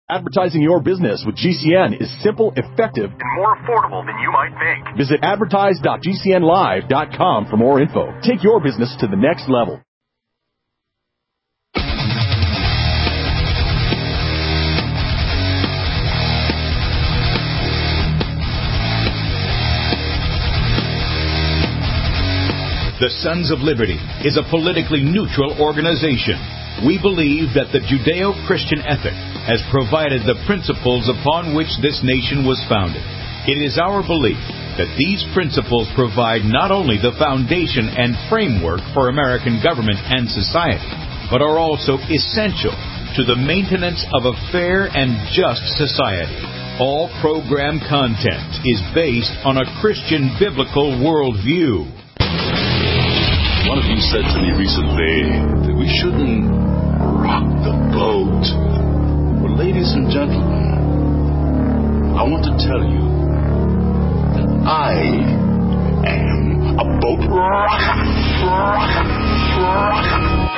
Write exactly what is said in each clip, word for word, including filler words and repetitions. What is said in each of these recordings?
Advertising your business with G C N is simple, effective, and more affordable than you might think. Visit advertise dot g c n live dot com for more info. Take your business to the next level. The Sons of Liberty is a politically neutral organization. We believe that the Judeo-Christian ethic has provided the principles upon which this nation was founded. It is our belief that these principles provide not only the foundation and framework for American government and society, but are also essential to the maintenance of a fair and just society. All program content is based on a Christian biblical worldview. One of you said to me recently that we shouldn't rock the boat. Well, ladies and gentlemen, I want to tell you that I am a boat rocker. rocker, rocker.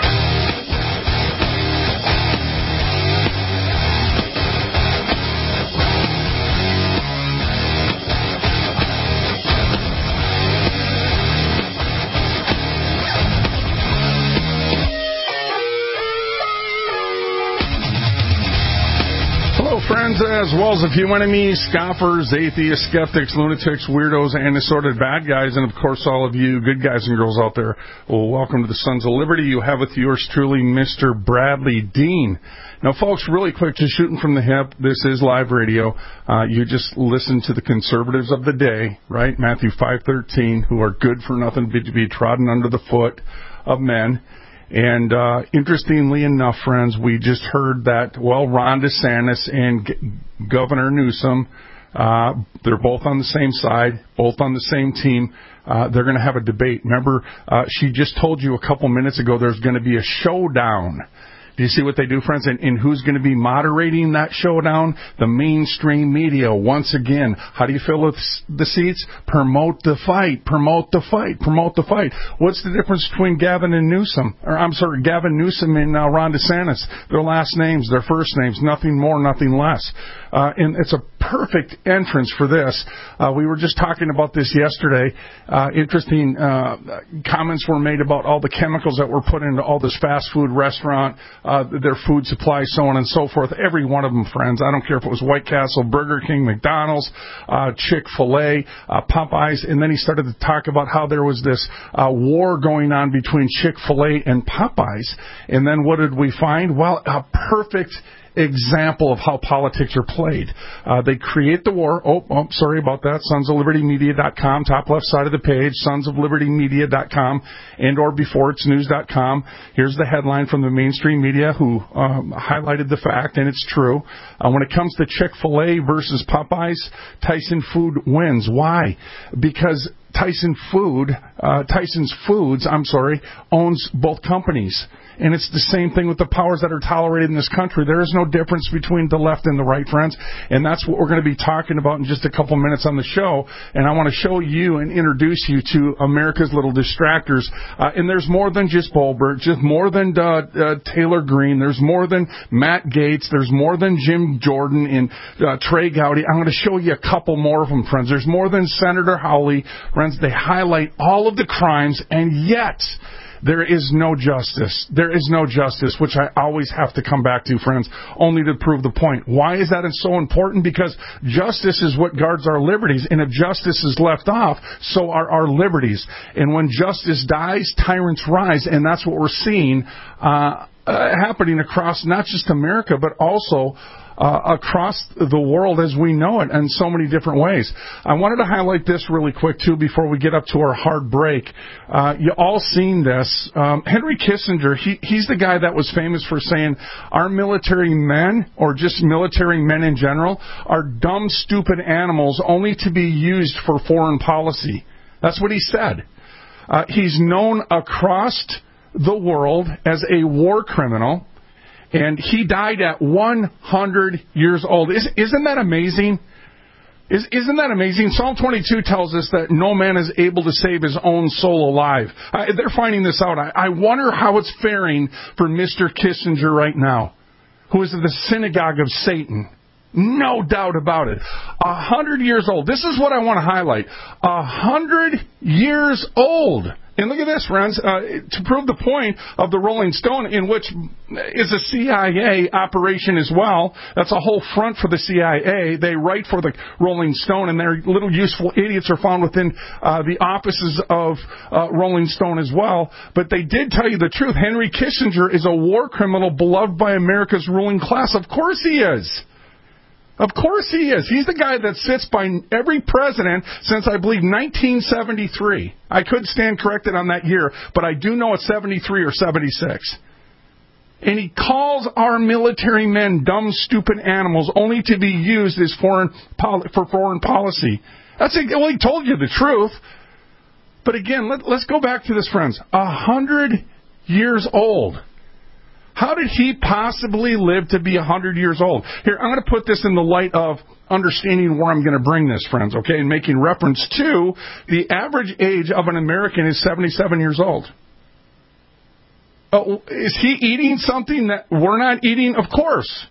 Friends, as well as a few enemies, scoffers, atheists, skeptics, lunatics, weirdos, and assorted bad guys, and of course all of you good guys and girls out there. Well, welcome to the Sons of Liberty. You have with yours truly, Mister Bradley Dean. Now, folks, really quick, just shooting from the hip, this is live radio. Uh, you just listen to the conservatives of the day, right? Matthew five thirteen, who are good for nothing but to be trodden under the foot of men. And uh, interestingly enough, friends, we just heard that, well, Ron DeSantis and G- Governor Newsom, uh, they're both on the same side, both on the same team. Uh, they're going to have a debate. Remember, uh, she just told you a couple minutes ago there's going to be a showdown. Do you see what they do, friends? And, and who's going to be moderating that showdown? The mainstream media. Once again, how do you fill the seats? Promote the fight. Promote the fight. Promote the fight. What's the difference between Gavin and Newsom? Or I'm sorry, Gavin Newsom and uh, Ron DeSantis. Their last names, their first names, nothing more, nothing less. Uh, and it's a perfect entrance for this. Uh, we were just talking about this yesterday. Uh, interesting uh, comments were made about all the chemicals that were put into all this fast food restaurant, uh, their food supply, so on and so forth. Every one of them, friends. I don't care if it was White Castle, Burger King, McDonald's, uh, Chick-fil-A, uh, Popeyes. And then he started to talk about how there was this uh, war going on between Chick-fil-A and Popeyes. And then what did we find? Well, a perfect example of how politics are played. Uh, they create the war. Oh, oh, sorry about that. Sons of Liberty Media dot com, top left side of the page, Sons of Liberty Media dot com, and or before it's news dot com. Here's the headline from the mainstream media who um, highlighted the fact, and it's true. Uh, when it comes to Chick-fil-A versus Popeyes, Tyson Food wins. Why? Because Tyson Food, uh, Tyson's Foods, I'm sorry, owns both companies. And it's the same thing with the powers that are tolerated in this country. There is no difference between the left and the right, friends. And that's what we're going to be talking about in just a couple minutes on the show. And I want to show you and introduce you to America's Little Distractors. Uh, and there's more than just Bolbert, just more than uh, uh, Taylor Greene. There's more than Matt Gaetz. There's more than Jim Jordan and uh, Trey Gowdy. I'm going to show you a couple more of them, friends. There's more than Senator Hawley. Friends, they highlight all of the crimes, and yet there is no justice. There is no justice, which I always have to come back to, friends, only to prove the point. Why is that so important? Because justice is what guards our liberties, and if justice is left off, so are our liberties. And when justice dies, tyrants rise, and that's what we're seeing uh, uh, happening across not just America, but also Uh, across the world as we know it in so many different ways. I wanted to highlight this really quick, too, before we get up to our hard break. Uh, you all seen this. Um, Henry Kissinger, he, he's the guy that was famous for saying our military men, or just military men in general, are dumb, stupid animals only to be used for foreign policy. That's what he said. Uh, he's known across the world as a war criminal. And he died at one hundred years old. Is, isn't that amazing? Is, isn't that amazing? Psalm twenty-two tells us that no man is able to save his own soul alive. Uh, they're finding this out. I, I wonder how it's faring for Mister Kissinger right now. who is the synagogue of Satan. No doubt about it. A hundred years old. This is what I want to highlight. A hundred years old. And look at this, friends, uh, to prove the point of the Rolling Stone, in which is a C I A operation as well. That's a whole front for the C I A. They write for the Rolling Stone, and their little useful idiots are found within uh, the offices of uh, Rolling Stone as well. But they did tell you the truth. Henry Kissinger is a war criminal beloved by America's ruling class. Of course he is. Of course he is. He's the guy that sits by every president since, I believe, nineteen seventy-three. I could stand corrected on that year, but I do know it's seventy-three or seventy-six. And he calls our military men dumb, stupid animals only to be used as foreign for foreign policy. That's well, he told you the truth. But again, let, let's go back to this, friends. A hundred years old. How did he possibly live to be one hundred years old? Here, I'm going to put this in the light of understanding where I'm going to bring this, friends, okay, and making reference to the average age of an American is seventy-seven years old. Uh, is he eating something that we're not eating? Of course.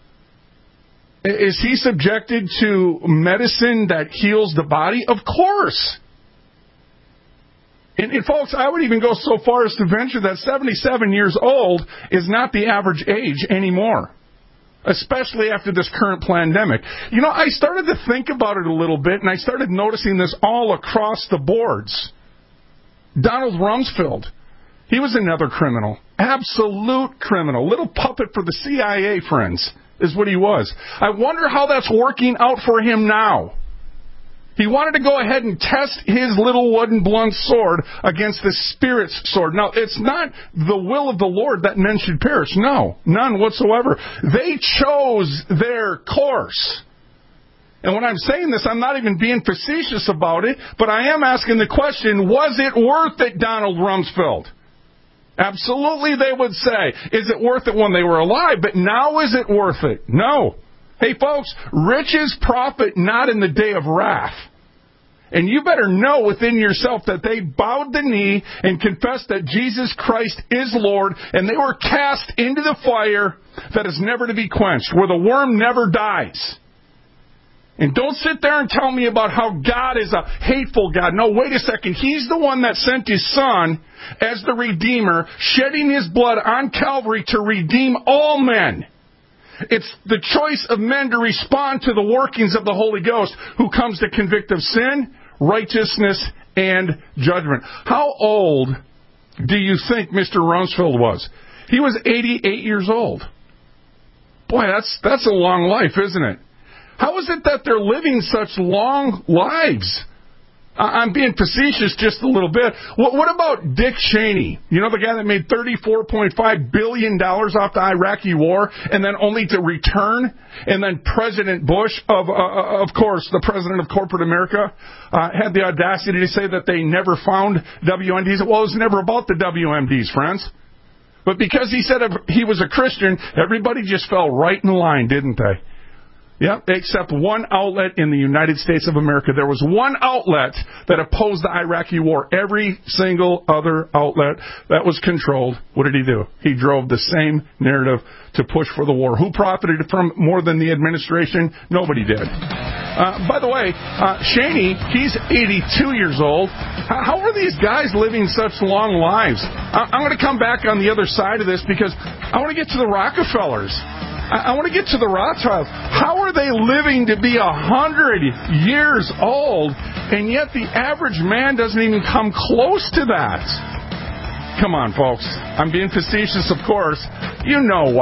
Is he subjected to medicine that heals the body? Of course. And, and folks, I would even go so far as to venture that seventy-seven years old is not the average age anymore, especially after this current pandemic. You know, I started to think about it a little bit, and I started noticing this all across the boards. Donald Rumsfeld, he was another criminal, absolute criminal, little puppet for the C I A, friends, is what he was. I wonder how that's working out for him now. He wanted to go ahead and test his little wooden blunt sword against the Spirit's sword. Now, it's not the will of the Lord that men should perish. No, none whatsoever. They chose their course. And when I'm saying this, I'm not even being facetious about it, but I am asking the question, was it worth it, Donald Rumsfeld? Absolutely, they would say. Is it worth it when they were alive? But now is it worth it? No. Hey, folks, riches profit not in the day of wrath. And you better know within yourself that they bowed the knee and confessed that Jesus Christ is Lord, and they were cast into the fire that is never to be quenched, where the worm never dies. And don't sit there and tell me about how God is a hateful God. No, wait a second. He's the one that sent His Son as the Redeemer, shedding His blood on Calvary to redeem all men. It's the choice of men to respond to the workings of the Holy Ghost, who comes to convict of sin, righteousness, and judgment. How old do you think Mister Rumsfeld was? He was eighty-eight years old. Boy, that's that's a long life, isn't it? How is it that they're living such long lives? I'm being facetious just a little bit. What, what about Dick Cheney? You know, the guy that made thirty-four point five billion dollars off the Iraqi war and then only to return? And then President Bush, of uh, of course, the president of corporate America, uh, had the audacity to say that they never found W M Ds. Well, it was never about the W M Ds, friends. But because he said he was a Christian, everybody just fell right in line, didn't they? Yep, except one outlet in the United States of America. There was one outlet that opposed the Iraqi war. Every single other outlet that was controlled, what did he do? He drove the same narrative to push for the war. Who profited from more than the administration? Nobody did. Uh, by the way, uh, Cheney, he's eighty-two years old. How, how are these guys living such long lives? I, I'm going to come back on the other side of this because I want to get to the Rockefellers. I want to get to the Rothschilds. How are they living to be a hundred years old, and yet the average man doesn't even come close to that? Come on, folks. I'm being facetious, of course. You know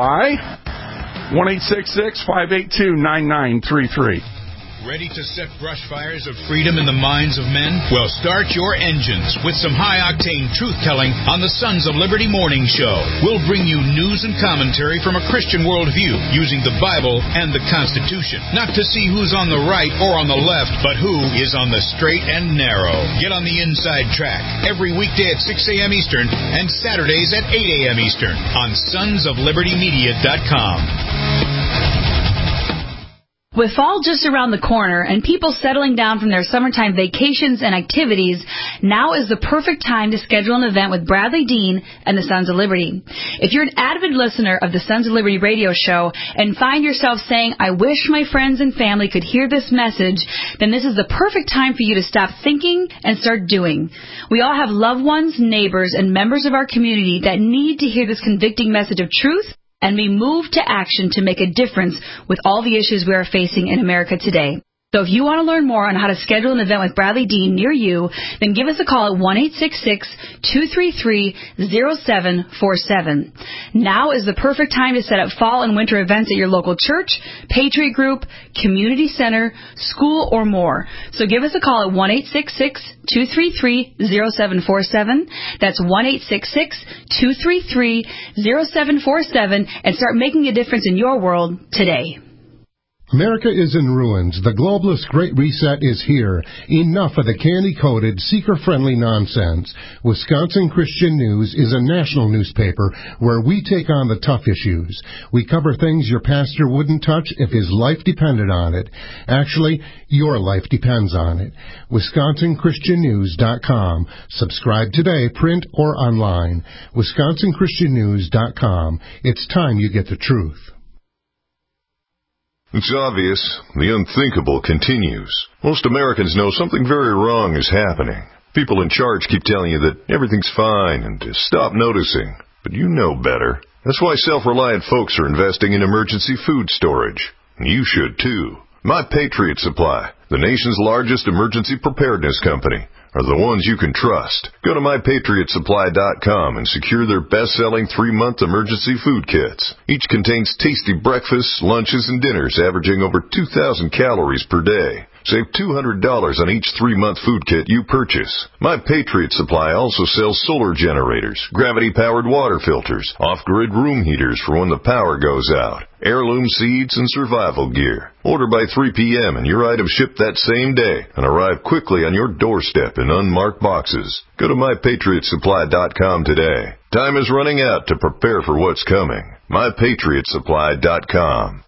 why. one eight six six, five eight two, nine nine three three. Ready to set brush fires of freedom in the minds of men? Well, start your engines with some high-octane truth-telling on the Sons of Liberty Morning Show. We'll bring you news and commentary from a Christian worldview using the Bible and the Constitution. Not to see who's on the right or on the left, but who is on the straight and narrow. Get on the inside track every weekday at six a.m. Eastern and Saturdays at eight a.m. Eastern on sons of liberty media dot com. With fall just around the corner and people settling down from their summertime vacations and activities, now is the perfect time to schedule an event with Bradley Dean and the Sons of Liberty. If you're an avid listener of the Sons of Liberty radio show and find yourself saying, I wish my friends and family could hear this message, then this is the perfect time for you to stop thinking and start doing. We all have loved ones, neighbors, and members of our community that need to hear this convicting message of truth, and we move to action to make a difference with all the issues we are facing in America today. So if you want to learn more on how to schedule an event with Bradley Dean near you, then give us a call at one eight six six, two three three, zero seven four seven. Now is the perfect time to set up fall and winter events at your local church, Patriot Group, community center, school, or more. So give us a call at one eight six six, two three three, zero seven four seven. That's one eight six six, two three three, zero seven four seven, and start making a difference in your world today. America is in ruins. The globalist Great Reset is here. Enough of the candy-coated, seeker-friendly nonsense. Wisconsin Christian News is a national newspaper where we take on the tough issues. We cover things your pastor wouldn't touch if his life depended on it. Actually, your life depends on it. Wisconsin Christian News dot com. Subscribe today, print or online. Wisconsin Christian News dot com. It's time you get the truth. It's obvious. The unthinkable continues. Most Americans know something very wrong is happening. People in charge keep telling you that everything's fine and to stop noticing. But you know better. That's why self-reliant folks are investing in emergency food storage. And you should too. My Patriot Supply, the nation's largest emergency preparedness company, are the ones you can trust. Go to my patriot supply dot com and secure their best-selling three-month emergency food kits. Each contains tasty breakfasts, lunches, and dinners averaging over two thousand calories per day. Save two hundred dollars on each three-month food kit you purchase. My Patriot Supply also sells solar generators, gravity-powered water filters, off-grid room heaters for when the power goes out, heirloom seeds, and survival gear. Order by three p.m. and your items ship that same day and arrive quickly on your doorstep in unmarked boxes. Go to my patriot supply dot com today. Time is running out to prepare for what's coming. my patriot supply dot com.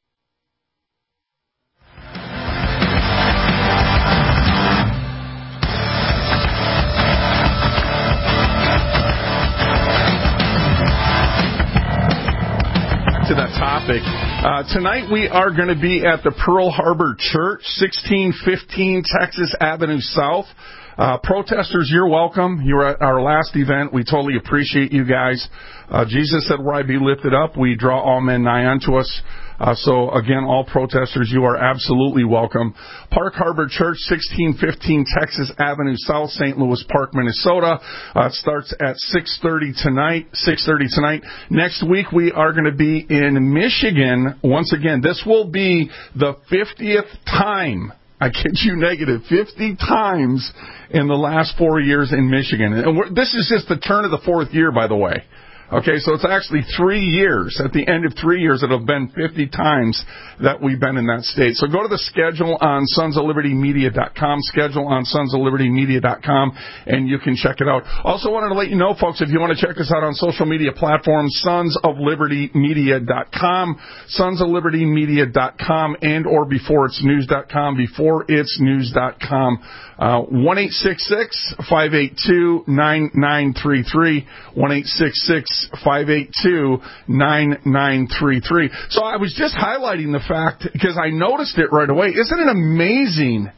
To that topic. Uh, tonight we are going to be at the Pearl Harbor Church, sixteen fifteen Texas Avenue South. Uh, protesters, you're welcome. You were at our last event. We totally appreciate you guys. Uh, Jesus said, where I be lifted up, we draw all men nigh unto us. Uh, so, again, all protesters, you are absolutely welcome. Park Harbor Church, sixteen fifteen Texas Avenue South, Saint Louis Park, Minnesota. Uh, it starts at six thirty tonight, six thirty tonight. Next week, we are going to be in Michigan. Once again, this will be the fiftieth time. I kid you negative, fifty times in the last four years in Michigan. And we're, this is just the turn of the fourth year, by the way. Okay, so it's actually three years. At the end of three years, it'll have been fifty times that we've been in that state. So go to the schedule on sons of liberty media dot com, schedule on sons of liberty media dot com, and you can check it out. Also wanted to let you know, folks, if you want to check us out on social media platforms, sons of liberty media dot com, sons of liberty media dot com, and or before it's news dot com, before it's news dot com. Uh, one eight six six, five eight two, nine nine three three, one eight six six, five eight two, nine nine three three. So I was just highlighting the fact, because I noticed it right away. Isn't it amazing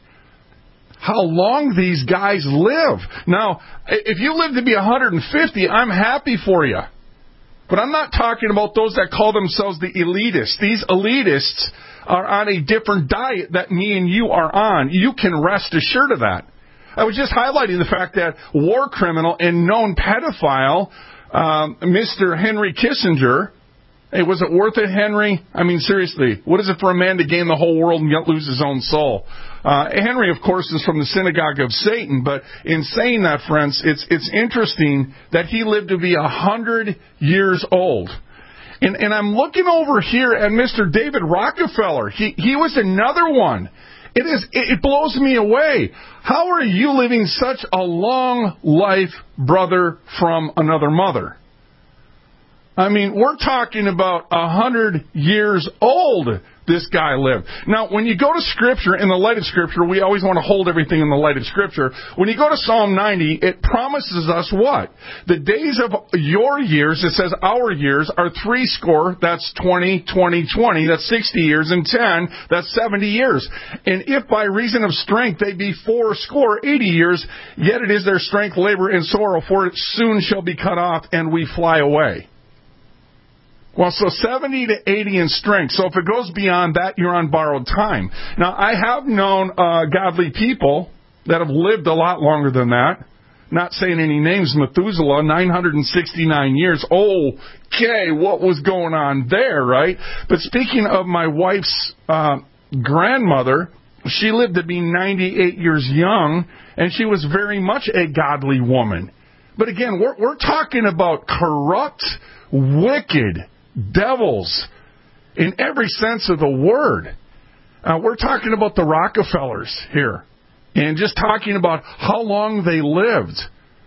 how long these guys live? Now, if you live to be one hundred fifty, I'm happy for you. But I'm not talking about those that call themselves the elitists. These elitists are on a different diet that me and you are on. You can rest assured of that. I was just highlighting the fact that war criminal and known pedophile, um, Mister Henry Kissinger, hey, was it worth it, Henry? I mean, seriously, what is it for a man to gain the whole world and yet lose his own soul? Uh, Henry, of course, is from the synagogue of Satan, but in saying that, friends, it's it's interesting that he lived to be a hundred years old. And, and I'm looking over here at Mister David Rockefeller. He he was another one. It is it blows me away. How are you living such a long life, brother from another mother? I mean, we're talking about a hundred years old, this guy lived. Now, when you go to Scripture, in the light of Scripture, we always want to hold everything in the light of Scripture. When you go to Psalm ninety, it promises us what? The days of your years, it says our years, are three score, that's twenty, twenty, twenty, that's sixty years, and ten, that's seventy years. And if by reason of strength they be four score, eighty years, yet it is their strength, labor, and sorrow, for it soon shall be cut off, and we fly away. Well, so seventy to eighty in strength. So if it goes beyond that, you're on borrowed time. Now, I have known uh, godly people that have lived a lot longer than that. Not saying any names. Methuselah, nine hundred sixty-nine years. Okay, what was going on there, right? But speaking of my wife's uh, grandmother, she lived to be ninety-eight years young, and she was very much a godly woman. But again, we're, we're talking about corrupt, wicked devils in every sense of the word. Uh, we're talking about the Rockefellers here and just talking about how long they lived.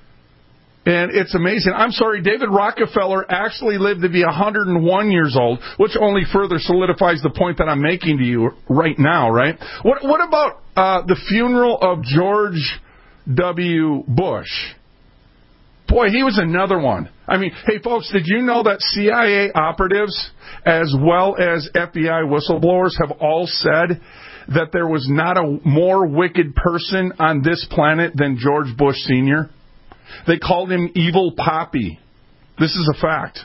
And it's amazing. I'm sorry, David Rockefeller actually lived to be one hundred one years old, which only further solidifies the point that I'm making to you right now, right? What, what about uh, the funeral of George W. Bush? Boy, he was another one. I mean, hey, folks, did you know that C I A operatives as well as F B I whistleblowers have all said that there was not a more wicked person on this planet than George Bush Senior? They called him Evil Poppy. This is a fact.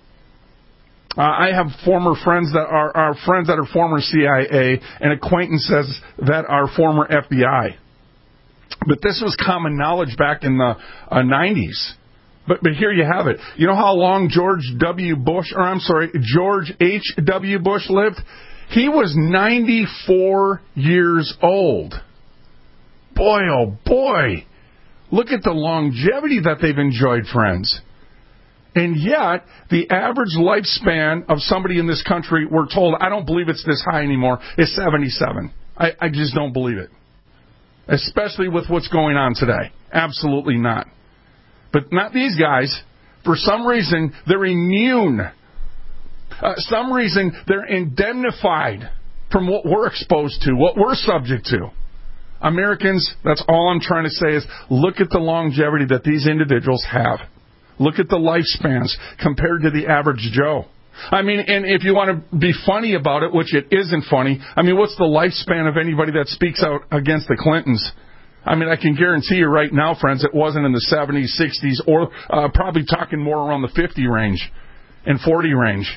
Uh, I have former friends that are, are friends that are former C I A and acquaintances that are former F B I. But this was common knowledge back in the uh, nineties. But but here you have it. You know how long George W. Bush, or I'm sorry, George H W. Bush lived? He was ninety-four years old. Boy, oh boy. Look at the longevity that they've enjoyed, friends. And yet, the average lifespan of somebody in this country, we're told, I don't believe it's this high anymore, is seventy-seven. I, I just don't believe it. Especially with what's going on today. Absolutely not. But not these guys. For some reason, they're immune. Uh, some reason, they're indemnified from what we're exposed to, what we're subject to. Americans, that's all I'm trying to say is look at the longevity that these individuals have. Look at the lifespans compared to the average Joe. I mean, and if you want to be funny about it, which it isn't funny, I mean, what's the lifespan of anybody that speaks out against the Clintons? I mean, I can guarantee you right now, friends, it wasn't in the seventies, sixties, or uh, probably talking more around the fifty range and forty range.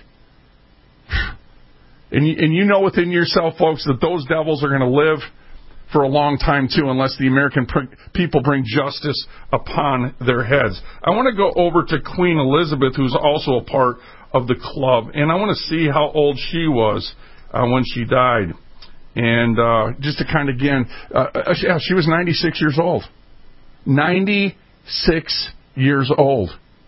And you, and you know within yourself, folks, that those devils are going to live for a long time, too, unless the American pr- people bring justice upon their heads. I want to go over to Queen Elizabeth, who's also a part of the club, and I want to see how old she was uh, when she died. And uh, just to kind of, again, uh, yeah, she was ninety-six years old. ninety-six years old.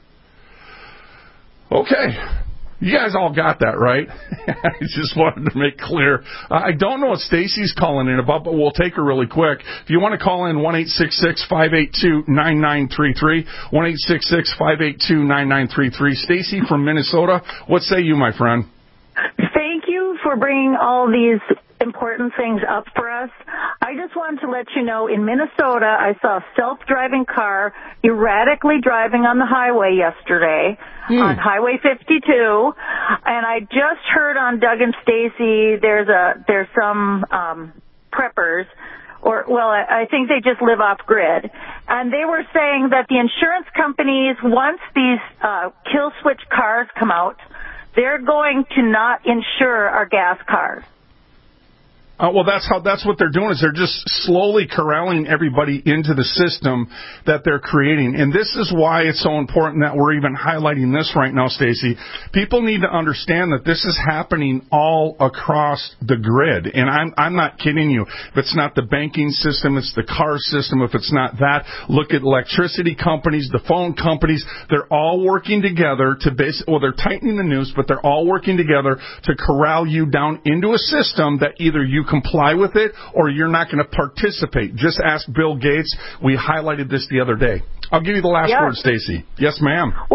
Okay. You guys all got that, right? I just wanted to make clear. Uh, I don't know what Stacy's calling in about, but we'll take her really quick. If you want to call in, one eight six six, five eight two, nine nine three three, one eight six six, five eight two, nine nine three three. Stacy from Minnesota, what say you, my friend? Thank you for bringing all these important things up for us. I just wanted to let you know, in Minnesota, I saw a self-driving car erratically driving on the highway yesterday, hmm. on Highway fifty-two, and I just heard on Doug and Stacy there's a there's some um, preppers, or well, I, I think they just live off grid, and they were saying that the insurance companies, once these uh, kill switch cars come out, they're going to not insure our gas cars. Uh, well, that's how. That's what they're doing, is they're just slowly corralling everybody into the system that they're creating. And this is why it's so important that we're even highlighting this right now, Stacey. People need to understand that this is happening all across the grid. And I'm, I'm not kidding you. If it's not the banking system, it's the car system. If it's not that, look at electricity companies, the phone companies. They're all working together to base, well, they're tightening the noose, but they're all working together to corral you down into a system that either you comply with it or you're not going to participate. Just ask Bill Gates. We highlighted this the other day. I'll give you the last yes. word, Stacy. Yes, ma'am. Well,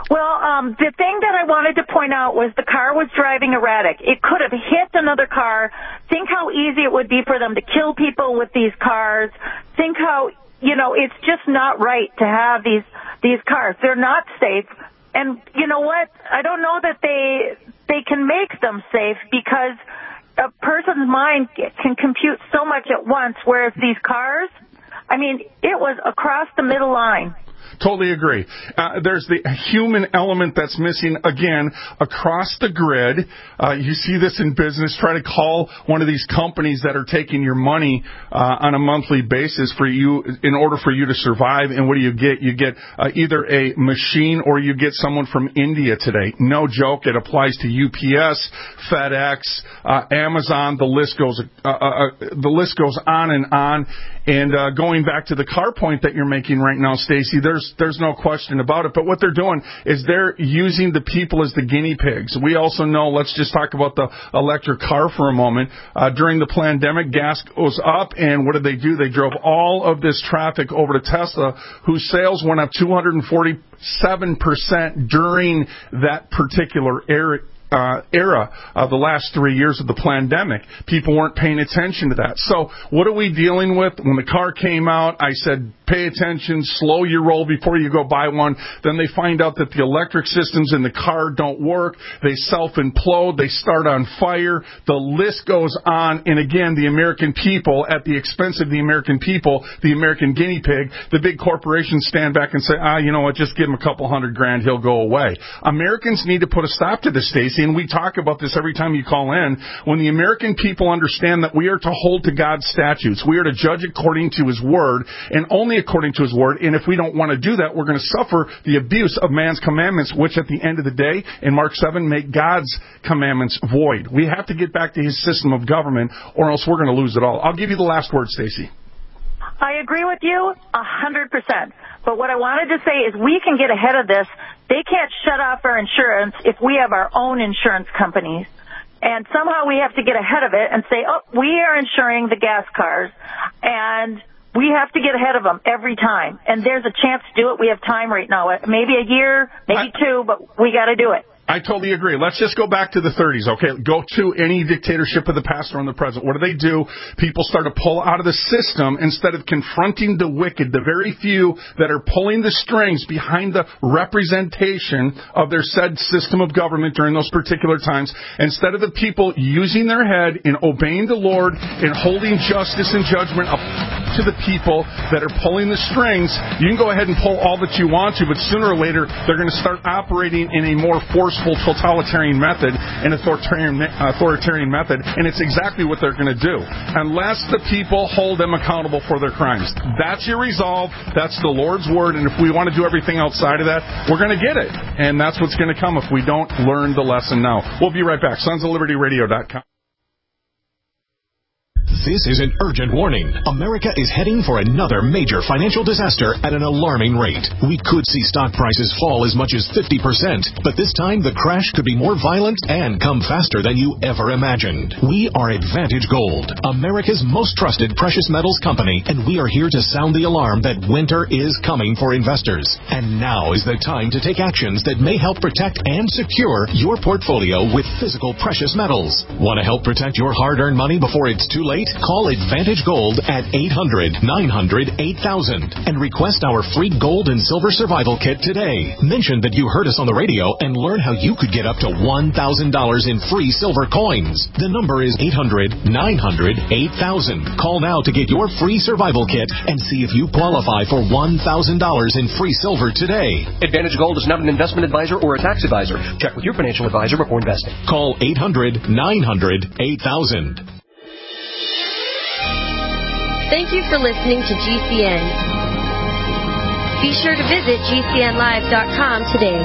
Well, um, the thing that I wanted to point out was the car was driving erratic. It could have hit another car. Think how easy it would be for them to kill people with these cars. Think how, you know, it's just not right to have these these cars. They're not safe. And you know what? I don't know that they they can make them safe because a person's mind can compute so much at once, whereas these cars, I mean, it was across the middle line. Totally agree. Uh, there's the human element that's missing, again, across the grid. Uh, you see this in business. Try to call one of these companies that are taking your money uh, on a monthly basis for you in order for you to survive. And what do you get? You get uh, either a machine or you get someone from India today. No joke. It applies to U P S, FedEx, uh, Amazon. The list goes uh, uh, the list goes on and on. And uh, going back to the car point that you're making right now, Stacy, there's there's no question about it. But what they're doing is they're using the people as the guinea pigs. We also know, let's just talk about the electric car for a moment. Uh, during the pandemic, gas goes up, and what did they do? They drove all of this traffic over to Tesla, whose sales went up two hundred forty-seven percent during that particular era. Uh, era of the last three years of the pandemic. People weren't paying attention to that. So what are we dealing with? When the car came out, I said, pay attention, slow your roll before you go buy one. Then they find out that the electric systems in the car don't work. They self-implode. They start on fire. The list goes on. And again, the American people, at the expense of the American people, the American guinea pig, the big corporations stand back and say, ah, you know what, just give him a couple hundred grand, he'll go away. Americans need to put a stop to this, Stacey. And we talk about this every time you call in. When the American people understand that we are to hold to God's statutes, we are to judge according to His Word, and only according to His Word, and if we don't want to do that, we're going to suffer the abuse of man's commandments, which at the end of the day, in Mark seven, make God's commandments void. We have to get back to His system of government, or else we're going to lose it all. I'll give you the last word, Stacey. I agree with you a hundred percent. But what I wanted to say is we can get ahead of this. They can't shut off our insurance if we have our own insurance companies. And somehow we have to get ahead of it and say, oh, we are insuring the gas cars, and we have to get ahead of them every time. And there's a chance to do it. We have time right now. Maybe a year, maybe I, two, but we got to do it. I totally agree. Let's just go back to the thirties, okay? Go to any dictatorship of the past or in the present. What do they do? People start to pull out of the system instead of confronting the wicked, the very few that are pulling the strings behind the representation of their said system of government during those particular times. Instead of the people using their head and obeying the Lord and holding justice and judgment up to the people that are pulling the strings, you can go ahead and pull all that you want to, but sooner or later they're going to start operating in a more forceful totalitarian method, an authoritarian, authoritarian method, and it's exactly what they're going to do, unless the people hold them accountable for their crimes. That's your resolve. That's the Lord's word, and if we want to do everything outside of that, we're going to get it, and that's what's going to come if we don't learn the lesson now. We'll be right back. sons of liberty radio dot com. This is an urgent warning. America is heading for another major financial disaster at an alarming rate. We could see stock prices fall as much as fifty percent, but this time the crash could be more violent and come faster than you ever imagined. We are Advantage Gold, America's most trusted precious metals company, and we are here to sound the alarm that winter is coming for investors. And now is the time to take actions that may help protect and secure your portfolio with physical precious metals. Want to help protect your hard-earned money before it's too late? Call Advantage Gold at eight hundred, nine hundred, eight thousand and request our free gold and silver survival kit today. Mention that you heard us on the radio and learn how you could get up to one thousand dollars in free silver coins. The number is eight hundred, nine hundred, eight thousand. Call now to get your free survival kit and see if you qualify for one thousand dollars in free silver today. Advantage Gold is not an investment advisor or a tax advisor. Check with your financial advisor before investing. Call eight hundred, nine hundred, eight thousand. Thank you for listening to G C N. Be sure to visit G C N live dot com today.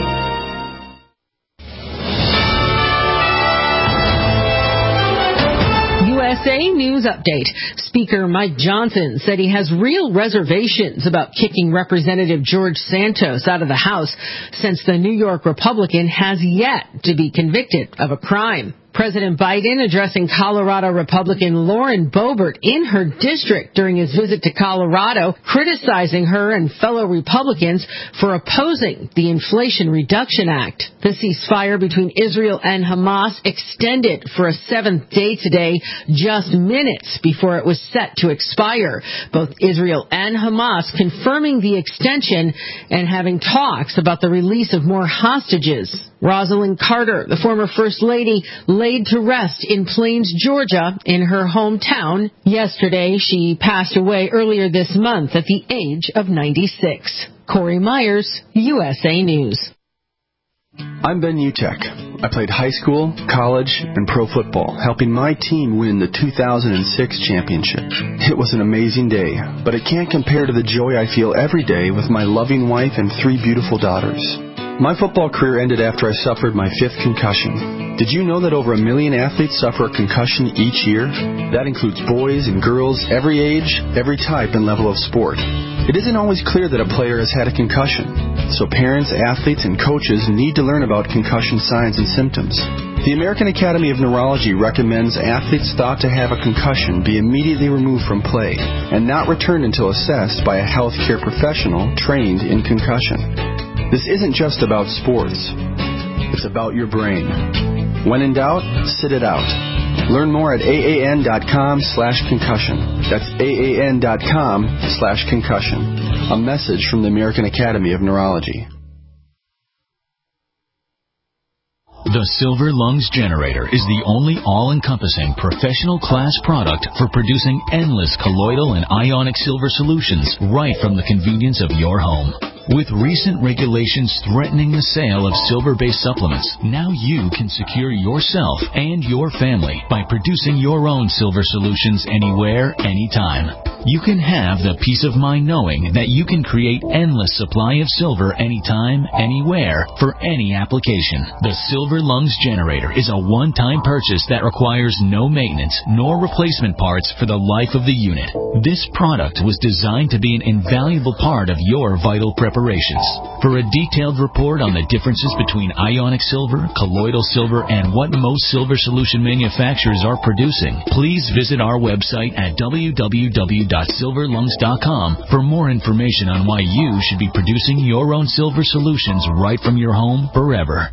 U S A News Update. Speaker Mike Johnson said he has real reservations about kicking Representative George Santos out of the House since the New York Republican has yet to be convicted of a crime. President Biden addressing Colorado Republican Lauren Boebert in her district during his visit to Colorado, criticizing her and fellow Republicans for opposing the Inflation Reduction Act. The ceasefire between Israel and Hamas extended for a seventh day today, just minutes before it was set to expire. Both Israel and Hamas confirming the extension and having talks about the release of more hostages. Rosalind Carter, the former First Lady, laid to rest in Plains, Georgia, in her hometown. Yesterday, she passed away earlier this month at the age of ninety-six. Corey Myers, U S A News. I'm Ben Utek. I played high school, college, and pro football, helping my team win the two thousand six championship. It was an amazing day, but it can't compare to the joy I feel every day with my loving wife and three beautiful daughters. My football career ended after I suffered my fifth concussion. Did you know that over a million athletes suffer a concussion each year? That includes boys and girls, every age, every type and level of sport. It isn't always clear that a player has had a concussion, so parents, athletes, and coaches need to learn about concussion signs and symptoms. The American Academy of Neurology recommends athletes thought to have a concussion be immediately removed from play and not returned until assessed by a healthcare professional trained in concussion. This isn't just about sports. It's about your brain. When in doubt, sit it out. Learn more at aan.com slash concussion. That's aan.com slash concussion. A message from the American Academy of Neurology. The Silver Lungs Generator is the only all-encompassing professional class product for producing endless colloidal and ionic silver solutions right from the convenience of your home. With recent regulations threatening the sale of silver-based supplements, now you can secure yourself and your family by producing your own silver solutions anywhere, anytime. You can have the peace of mind knowing that you can create endless supply of silver anytime, anywhere, for any application. The Silver Lungs Generator is a one-time purchase that requires no maintenance nor replacement parts for the life of the unit. This product was designed to be an invaluable part of your vital preparations. For a detailed report on the differences between ionic silver, colloidal silver, and what most silver solution manufacturers are producing, please visit our website at w w w dot silver lungs dot com for more information on why you should be producing your own silver solutions right from your home forever.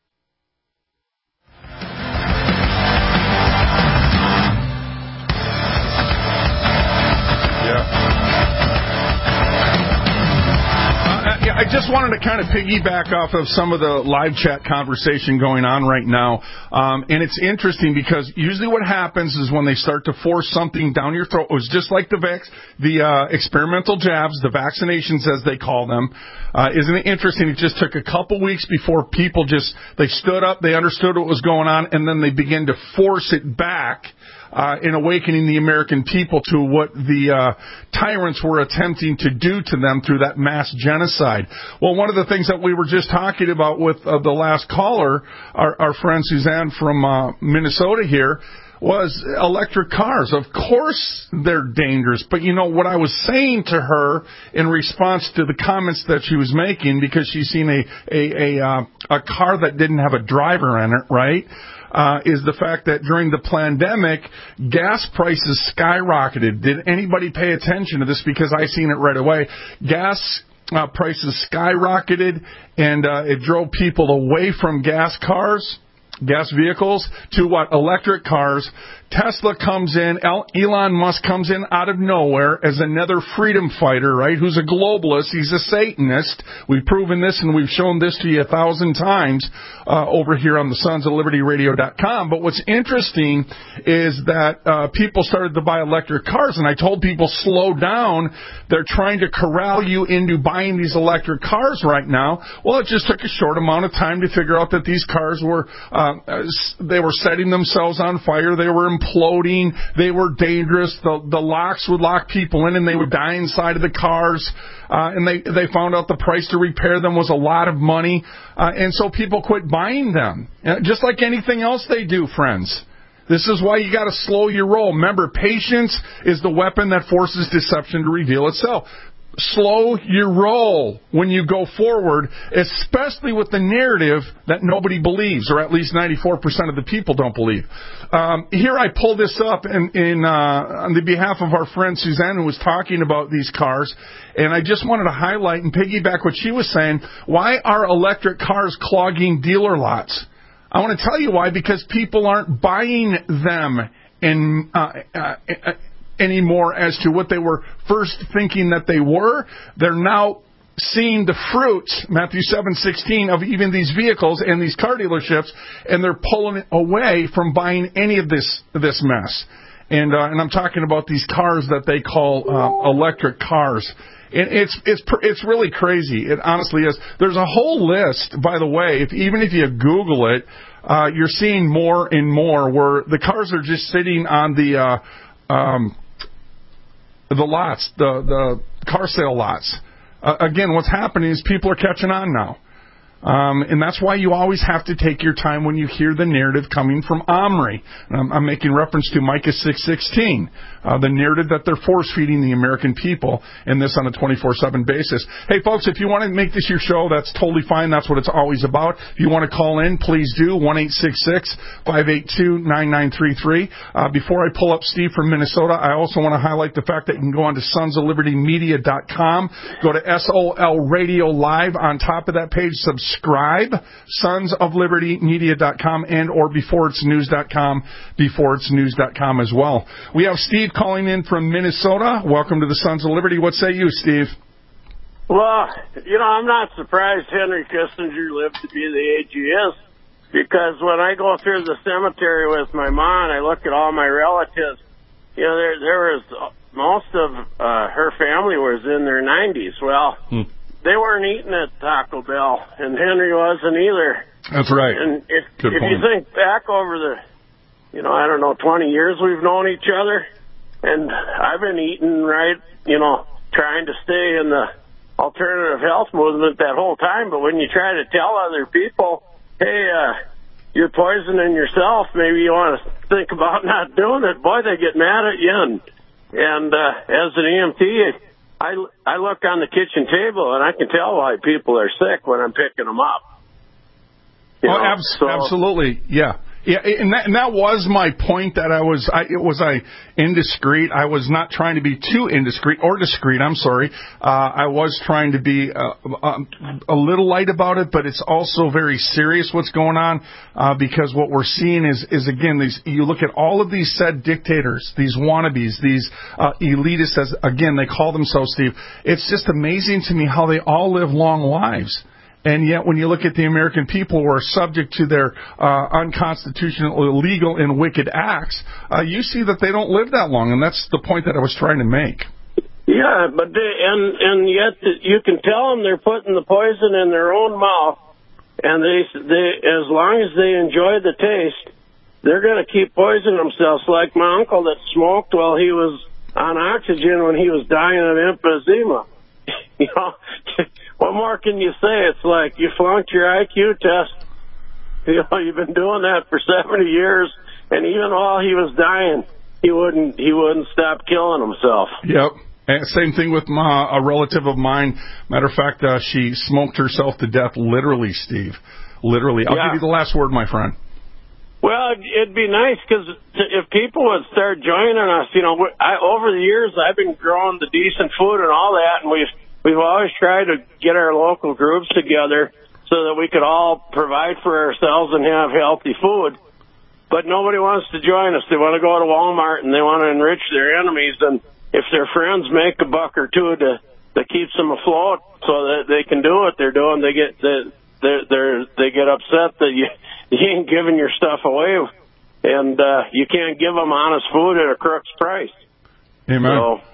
I just wanted to kind of piggyback off of some of the live chat conversation going on right now. Um, and it's interesting because usually what happens is when they start to force something down your throat, it was just like the vac- the uh, experimental jabs, the vaccinations as they call them. Uh, isn't it interesting? It just took a couple weeks before people just, they stood up, they understood what was going on, and then they began to force it back. Uh, in awakening the American people to what the uh, tyrants were attempting to do to them through that mass genocide. Well, one of the things that we were just talking about with uh, the last caller, our, our friend Suzanne from uh, Minnesota here, was electric cars. Of course they're dangerous, but you know what I was saying to her in response to the comments that she was making, because she's seen a a a, uh, a car that didn't have a driver in it, right? Uh, is the fact that during the pandemic, gas prices skyrocketed. Did anybody pay attention to this? Because I seen it right away. Gas uh, prices skyrocketed, and uh, it drove people away from gas cars, gas vehicles, to what? Electric cars. Tesla comes in, Elon Musk comes in out of nowhere as another freedom fighter, right, who's a globalist. He's a Satanist. We've proven this, and we've shown this to you a thousand times uh, over here on the sons of liberty radio dot com. But what's interesting is that uh, people started to buy electric cars, and I told people, slow down. They're trying to corral you into buying these electric cars right now. Well, it just took a short amount of time to figure out that these cars were, uh, they were setting themselves on fire. They were imploding. They were dangerous. The, the locks would lock people in, and they would die inside of the cars. Uh, and they, they found out the price to repair them was a lot of money. Uh, and so people quit buying them. Uh, just like anything else they do, friends. This is why you got to slow your roll. Remember, patience is the weapon that forces deception to reveal itself. slow your roll when you go forward, especially with the narrative that nobody believes, or at least ninety-four percent of the people don't believe. Um, here I pull this up in, in uh, on the behalf of our friend Suzanne, who was talking about these cars, and I just wanted to highlight and piggyback what she was saying. Why are electric cars clogging dealer lots? I want to tell you why, because people aren't buying them in uh, uh, uh, anymore as to what they were first thinking that they were. They're now seeing the fruits, Matthew seven sixteen, of even these vehicles and these car dealerships, and they're pulling it away from buying any of this this mess. And uh, and I'm talking about these cars that they call uh, electric cars. And it's it's it's really crazy. It honestly is. There's a whole list, by the way. If even if you Google it, uh, you're seeing more and more where the cars are just sitting on the uh, um, the lots, the the car sale lots. Uh, again, what's happening is people are catching on now. Um, and that's why you always have to take your time when you hear the narrative coming from Omri. Um, I'm making reference to Micah six sixteen, uh, the narrative that they're force-feeding the American people, and this on a twenty-four seven basis. Hey, folks, if you want to make this your show, that's totally fine. That's what it's always about. If you want to call in, please do, one eight six six, five eight two, nine nine three three. Uh, before I pull up Steve from Minnesota, I also want to highlight the fact that you can go on to sons of liberty media dot com, go to S O L Radio Live. On top of that page, subscribe. Subscribe, sons of liberty media dot com, and or before it's news dot com, before it's news dot com as well. We have Steve calling in from Minnesota. Welcome to the Sons of Liberty. What say you, Steve? Well, you know, I'm not surprised Henry Kissinger lived to be the age he is, because when I go through the cemetery with my mom, I look at all my relatives. You know, there, there was most of uh, her family was in their nineties. Well, hmm. They weren't eating at Taco Bell, and Henry wasn't either. That's right. And if, if you think back over the, you know, I don't know, twenty years we've known each other, and I've been eating right, you know, trying to stay in the alternative health movement that whole time. But when you try to tell other people, hey, uh, you're poisoning yourself, maybe you want to think about not doing it, boy, they get mad at you. And, and uh, as an E M T, I, I look on the kitchen table, and I can tell why people are sick when I'm picking them up. You oh, know, abs- so. Absolutely, yeah. Yeah, and that, and that was my point, that I was, I, it was I indiscreet. I was not trying to be too indiscreet, or discreet, I'm sorry. Uh, I was trying to be uh, uh, a little light about it, but it's also very serious what's going on, uh, because what we're seeing is, is again, these, you look at all of these said dictators, these wannabes, these uh, elitists, as again, they call themselves, Steve. It's just amazing to me how they all live long lives. And yet, when you look at the American people who are subject to their uh, unconstitutional, illegal, and wicked acts, uh, you see that they don't live that long, and that's the point that I was trying to make. Yeah, but they, and and yet you can tell them they're putting the poison in their own mouth, and they they as long as they enjoy the taste, they're going to keep poisoning themselves. Like my uncle that smoked while he was on oxygen when he was dying of emphysema. You know. What more can you say? It's like you flunked your I Q test. You know, you've been doing that for seventy years, and even while he was dying, he wouldn't he wouldn't stop killing himself. Yep. And same thing with my, a relative of mine. Matter of fact, uh, she smoked herself to death, literally, Steve. Literally. I'll yeah. give you the last word, my friend. Well, it'd be nice, because if people would start joining us, you know, I, over the years I've been growing the decent food and all that, and we've We've always tried to get our local groups together so that we could all provide for ourselves and have healthy food. But nobody wants to join us. They want to go to Walmart and they want to enrich their enemies. And if their friends make a buck or two to that keeps them afloat so that they can do what they're doing, they get they they're, they're, they get upset that you you ain't giving your stuff away, and uh, you can't give them honest food at a crook's price. Amen. So,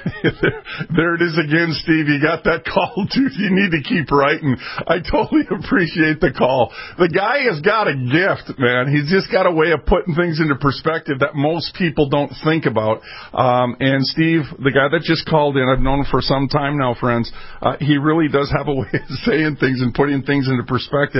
there it is again, Steve. You got that call, dude. You need to keep writing. I totally appreciate the call. The guy has got a gift, man. He's just got a way of putting things into perspective that most people don't think about. Um, and Steve, the guy that just called in, I've known him for some time now, friends. Uh, he really does have a way of saying things and putting things into perspective.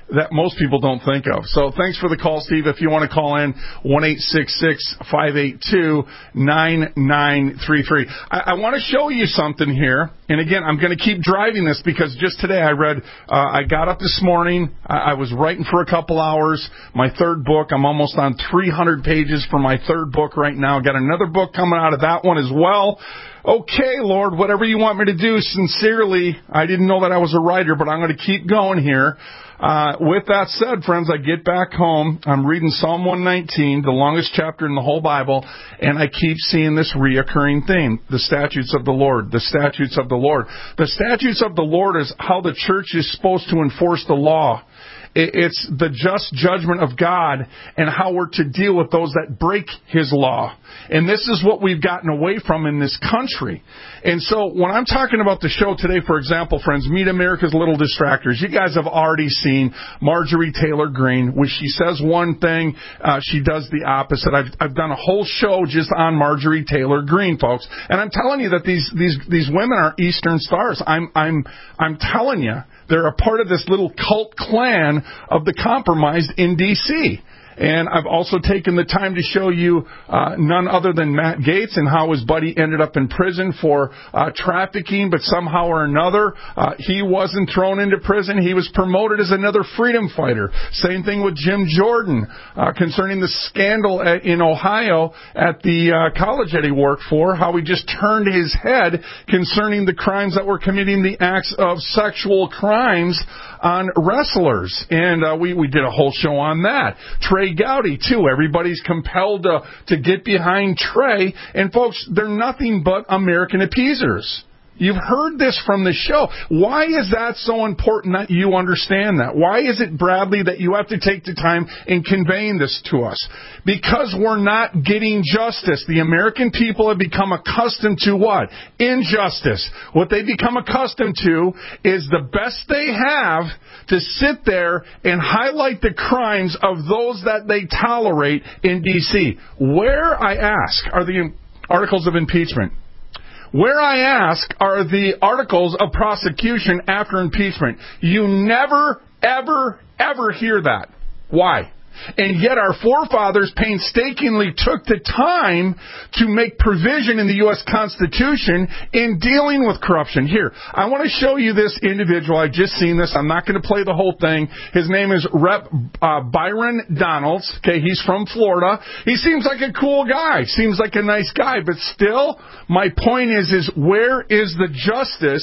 that most people don't think of. So thanks for the call, Steve. If you want to call in, one eight six six, five eight two, nine nine three three. I, I want to show you something here. And again, I'm going to keep driving this because just today I read, uh, I got up this morning, I, I was writing for a couple hours, my third book. I'm almost on three hundred pages for my third book right now. Got another book coming out of that one as well. Okay, Lord, whatever you want me to do, sincerely, I didn't know that I was a writer, but I'm going to keep going here. Uh, with that said, friends, I get back home. I'm reading Psalm one nineteen, the longest chapter in the whole Bible, and I keep seeing this reoccurring theme, the statutes of the Lord, the statutes of the Lord. The statutes of the Lord is how the church is supposed to enforce the law. It's the just judgment of God and how we're to deal with those that break His law. And this is what we've gotten away from in this country. And so when I'm talking about the show today, for example, friends, Meet America's Little Distractors, you guys have already seen Marjorie Taylor Greene. When she says one thing, uh, she does the opposite. I've, I've done a whole show just on Marjorie Taylor Greene, folks. And I'm telling you that these, these, these women are Eastern stars. I'm, I'm, I'm telling you. They're a part of this little cult clan of the compromised in D C And I've also taken the time to show you uh, none other than Matt Gaetz and how his buddy ended up in prison for uh, trafficking, but somehow or another, uh, he wasn't thrown into prison. He was promoted as another freedom fighter. Same thing with Jim Jordan uh, concerning the scandal at, in Ohio at the uh, college that he worked for, how he just turned his head concerning the crimes that were committing the acts of sexual crimes on wrestlers. And uh, we, we did a whole show on that. Trey Gowdy, too. Everybody's compelled to, to get behind Trey. And, folks, they're nothing but American appeasers. You've heard this from the show. Why is that so important that you understand that? Why is it, Bradley, that you have to take the time in conveying this to us? Because we're not getting justice. The American people have become accustomed to what? Injustice. What they become accustomed to is the best they have to sit there and highlight the crimes of those that they tolerate in D C Where, I ask, are the articles of impeachment? Where, I ask, are the articles of prosecution after impeachment? You never, ever, ever hear that. Why? And yet our forefathers painstakingly took the time to make provision in the U S Constitution in dealing with corruption. Here, I want to show you this individual. I've just seen this. I'm not going to play the whole thing. His name is Representative uh, Byron Donalds. Okay, he's from Florida. He seems like a cool guy. Seems like a nice guy. But still, my point is, is where is the justice?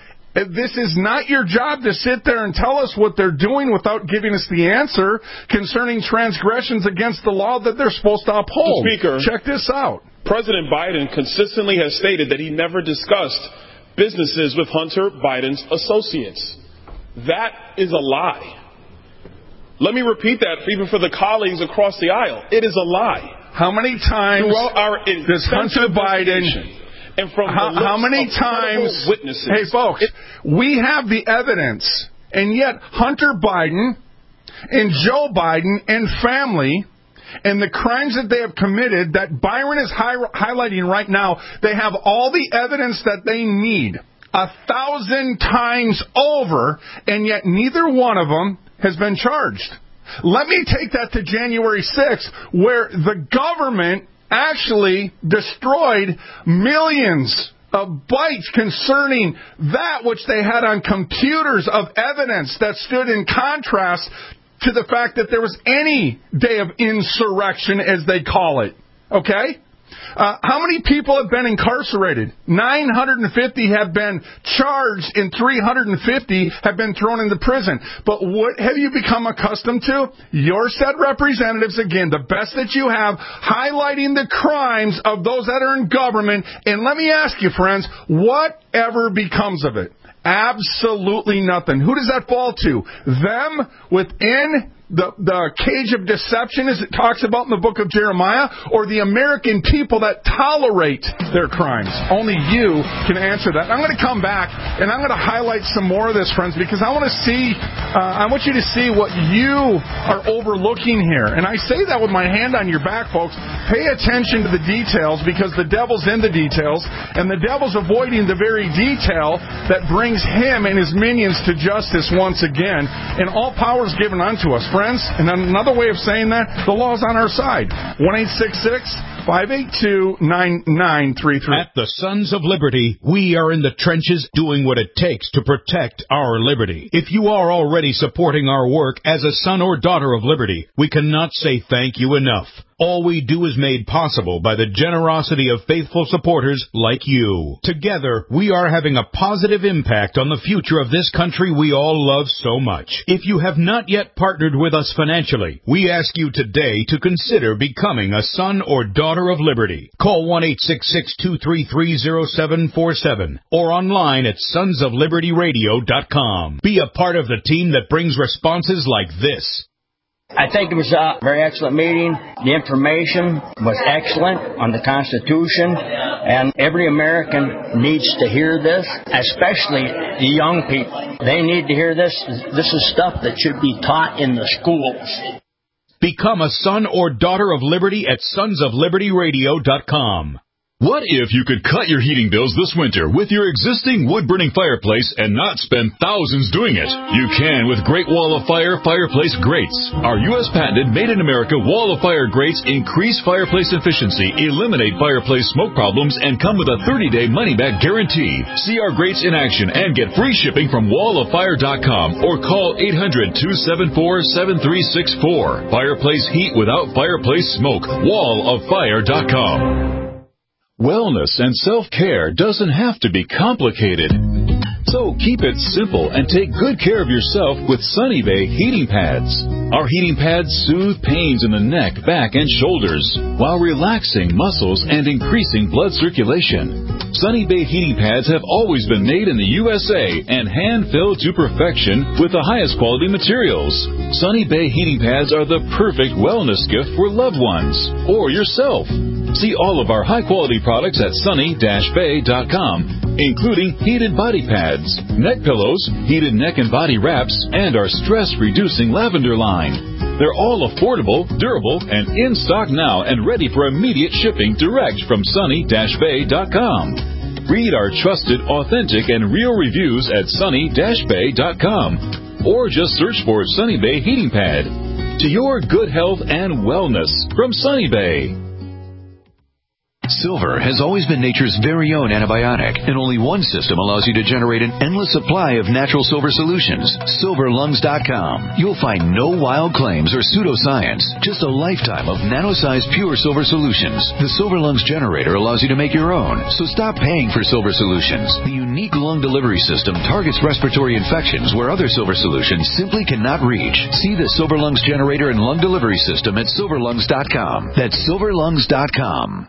This is not your job to sit there and tell us what they're doing without giving us the answer concerning transgressions against the law that they're supposed to uphold. Speaker, check this out. President Biden consistently has stated that he never discussed businesses with Hunter Biden's associates. That is a lie. Let me repeat that even for the colleagues across the aisle. It is a lie. How many times our does Hunter Biden... And from how, how many times, witnesses, hey folks, it, we have the evidence, and yet Hunter Biden and Joe Biden and family and the crimes that they have committed that Byron is hi- highlighting right now, they have all the evidence that they need a thousand times over, and yet neither one of them has been charged. Let me take that to January sixth, where the government actually destroyed millions of bytes concerning that which they had on computers of evidence that stood in contrast to the fact that there was any day of insurrection, as they call it. Okay? Uh, how many people have been incarcerated? nine hundred fifty have been charged and three hundred fifty have been thrown into prison. But what have you become accustomed to? Your said representatives, again, the best that you have, highlighting the crimes of those that are in government. And let me ask you, friends, whatever becomes of it? Absolutely nothing. Who does that fall to? Them within the the cage of deception, as it talks about in the book of Jeremiah, or the American people that tolerate their crimes? Only you can answer that. I'm going to come back, and I'm going to highlight some more of this, friends, because I want to see, uh, I want you to see what you are overlooking here. And I say that with my hand on your back, folks. Pay attention to the details, because the devil's in the details, and the devil's avoiding the very every detail that brings him and his minions to justice once again. And all power is given unto us, friends. And another way of saying that, the law's on our side. one eight six six, five eight two, nine nine three three. At the Sons of Liberty, we are in the trenches doing what it takes to protect our liberty. If you are already supporting our work as a son or daughter of liberty, we cannot say thank you enough. All we do is made possible by the generosity of faithful supporters like you. Together, we are having a positive impact on the future of this country we all love so much. If you have not yet partnered with us financially, we ask you today to consider becoming a son or daughter of liberty. Call one eight six six, two three three, zero seven four seven or online at sons of liberty radio dot com. Be a part of the team that brings responses like this. I think it was a very excellent meeting. The information was excellent on the Constitution, and every American needs to hear this, especially the young people. They need to hear this. This is stuff that should be taught in the schools. Become a son or daughter of liberty at sons of liberty radio dot com. What if you could cut your heating bills this winter with your existing wood-burning fireplace and not spend thousands doing it? You can with Great Wall of Fire fireplace grates. Our U S patented made-in-America Wall of Fire grates increase fireplace efficiency, eliminate fireplace smoke problems, and come with a thirty-day money-back guarantee. See our grates in action and get free shipping from wall of fire dot com or call eight hundred, two seven four, seven three six four. Fireplace heat without fireplace smoke. wall of fire dot com. Wellness and self-care doesn't have to be complicated. So keep it simple and take good care of yourself with Sunny Bay heating pads. Our heating pads soothe pains in the neck, back, and shoulders while relaxing muscles and increasing blood circulation. Sunny Bay heating pads have always been made in the U S A and hand-filled to perfection with the highest quality materials. Sunny Bay heating pads are the perfect wellness gift for loved ones or yourself. See all of our high-quality products at sunny dash bay dot com, including heated body pads, neck pillows, heated neck and body wraps, and our stress-reducing lavender line. They're all affordable, durable, and in stock now and ready for immediate shipping direct from sunny dash bay dot com. Read our trusted, authentic, and real reviews at sunny dash bay dot com or just search for Sunny Bay Heating Pad. To your good health and wellness from Sunny Bay. Silver has always been nature's very own antibiotic, and only one system allows you to generate an endless supply of natural silver solutions. silver lungs dot com. You'll find no wild claims or pseudoscience, just a lifetime of nano-sized pure silver solutions. The Silver Lungs generator allows you to make your own, so stop paying for silver solutions. The unique lung delivery system targets respiratory infections where other silver solutions simply cannot reach. See the Silver Lungs generator and lung delivery system at silver lungs dot com. That's silver lungs dot com.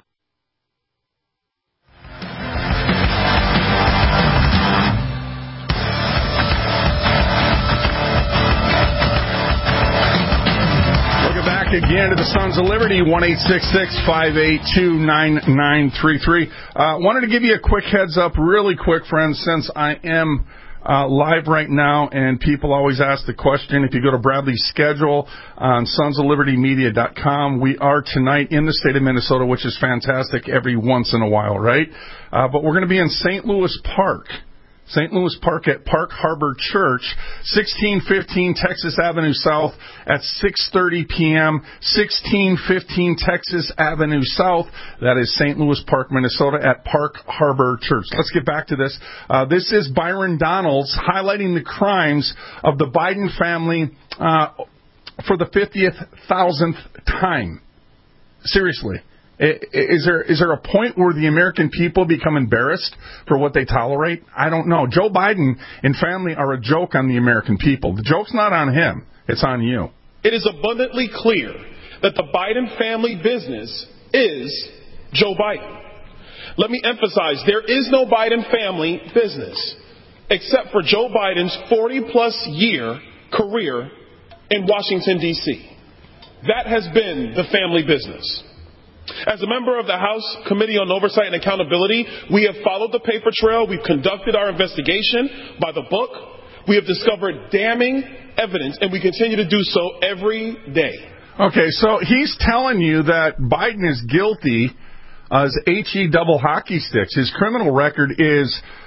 Again to the Sons of Liberty, one eight six six, five eight two, nine nine three three. Uh, wanted to give you a quick heads up, really quick, friends, since I am uh, live right now, and people always ask the question. If you go to Bradley's schedule on sons of liberty media dot com, we are tonight in the state of Minnesota, which is fantastic every once in a while, right? Uh, but we're going to be in Saint Louis Park. Saint Louis Park at Park Harbor Church, sixteen fifteen Texas Avenue South at six thirty p.m., sixteen fifteen Texas Avenue South. That is Saint Louis Park, Minnesota at Park Harbor Church. Let's get back to this. Uh, this is Byron Donalds highlighting the crimes of the Biden family uh, for the fiftieth thousandth time. Seriously. Is there is there a point where the American people become embarrassed for what they tolerate? I don't know. Joe Biden and family are a joke on the American people. The joke's not on him. It's on you. It is abundantly clear that the Biden family business is Joe Biden. Let me emphasize, there is no Biden family business except for Joe Biden's forty-plus year career in Washington, D C That has been the family business. As a member of the House Committee on Oversight and Accountability, we have followed the paper trail. We've conducted our investigation by the book. We have discovered damning evidence, and we continue to do so every day. Okay, so he's telling you that Biden is guilty as H E double hockey sticks. His criminal record is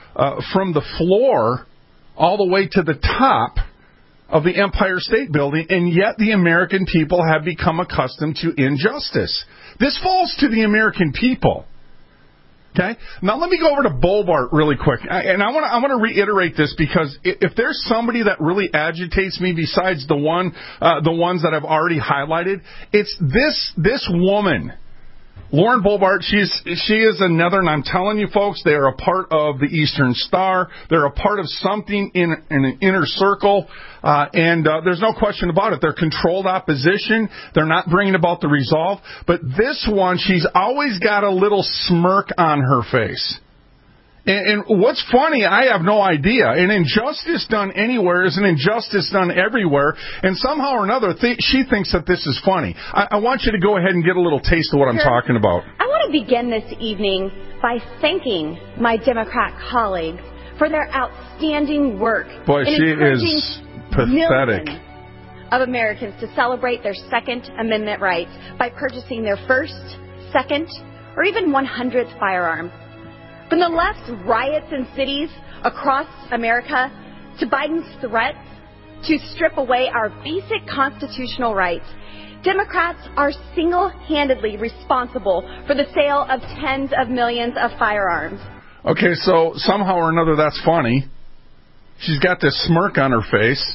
uh, from the floor all the way to the top of the Empire State Building, and yet the American people have become accustomed to injustice. This falls to the American people. Okay? Now let me go over to Boebert really quick. And I want to I want to reiterate this, because if there's somebody that really agitates me besides the one uh, the ones that I've already highlighted, it's this this woman. Lauren Boebert, she's she is another, and I'm telling you folks, they are a part of the Eastern Star. They're a part of something in, in an inner circle, uh, and uh, there's no question about it. They're controlled opposition. They're not bringing about the resolve. But this one, she's always got a little smirk on her face. And, and what's funny, I have no idea. An injustice done anywhere is an injustice done everywhere. And somehow or another, th- she thinks that this is funny. I-, I want you to go ahead and get a little taste of what I'm talking about. I want to begin this evening by thanking my Democrat colleagues for their outstanding work. Boy, in she encouraging is pathetic. Millions of Americans to celebrate their Second Amendment rights by purchasing their first, second, or even one hundredth firearm. From the left's riots in cities across America to Biden's threats to strip away our basic constitutional rights, Democrats are single-handedly responsible for the sale of tens of millions of firearms. Okay, so somehow or another that's funny. She's got this smirk on her face.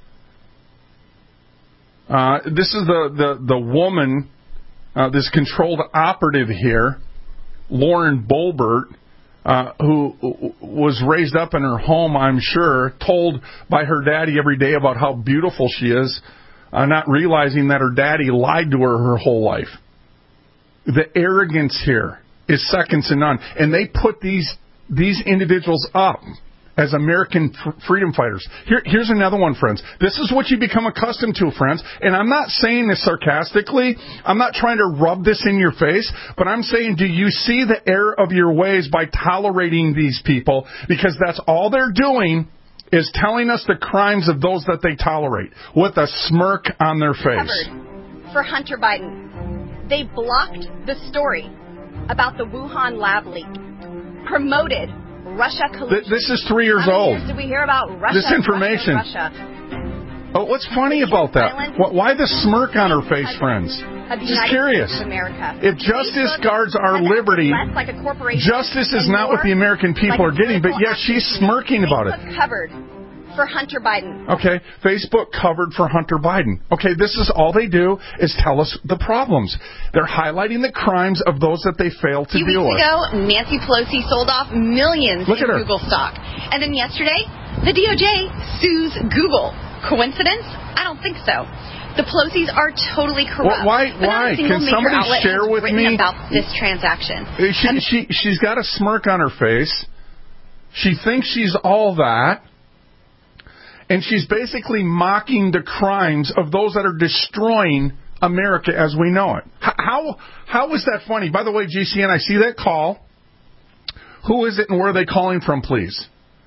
Uh, this is the, the, the woman, uh, this controlled operative here, Lauren Boebert, Uh, who was raised up in her home, I'm sure, told by her daddy every day about how beautiful she is, uh, not realizing that her daddy lied to her her whole life. The arrogance here is second to none. And they put these these individuals up as American f- freedom fighters. Here, here's another one, friends. This is what you become accustomed to, friends. And I'm not saying this sarcastically. I'm not trying to rub this in your face. But I'm saying, do you see the error of your ways by tolerating these people? Because that's all they're doing is telling us the crimes of those that they tolerate with a smirk on their face. Covered for Hunter Biden. They blocked the story about the Wuhan lab leak. Promoted Russia collusion. This is three years How many old. years did we hear about Russia? This information. Russia, Russia? Oh, what's funny about that? Why the smirk on her face, friends? Just curious. If justice guards our liberty, justice is not what the American people are getting, but yet she's smirking about it. Covered for Hunter Biden. Okay, Facebook covered for Hunter Biden. Okay, this is all they do is tell us the problems. They're highlighting the crimes of those that they fail to Two deal with. weeks ago, Nancy Pelosi sold off millions Look in at her. Google stock. And then yesterday, the D O J sues Google. Coincidence? I don't think so. The Pelosi's are totally corrupt. Well, why? But Why? not a single Can major somebody outlet share has with written me about this transaction? She, she, she's got a smirk on her face. She thinks she's all that. And she's basically mocking the crimes of those that are destroying America as we know it. How how is that funny? By the way, G C N, I see that call. Who is it and where are they calling from, please?